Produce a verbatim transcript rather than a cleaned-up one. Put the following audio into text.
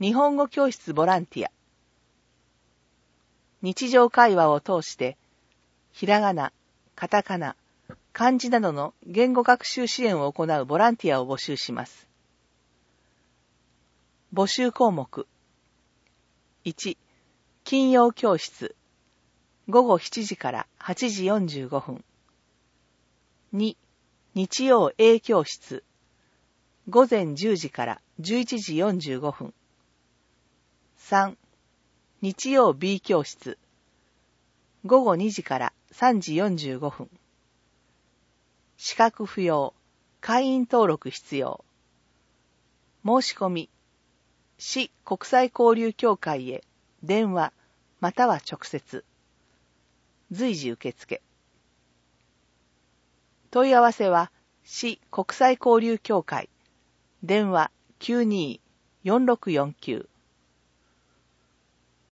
日本語教室ボランティア。日常会話を通して、ひらがな、カタカナ、漢字などの言語学習支援を行うボランティアを募集します。募集項目。いち、金曜教室。ごごしちじからはちじよんじゅうごふん。に、日曜 A 教室。ごぜんじゅうじからじゅういちじよんじゅうごふん。さん、日曜 B 教室。ごごにじからさんじよんじゅうごふん。資格不要。会員登録必要。申し込み。市国際交流協会へ電話または直接。随時受付。問い合わせは市国際交流協会電話 きゅうにーよんろくよんきゅう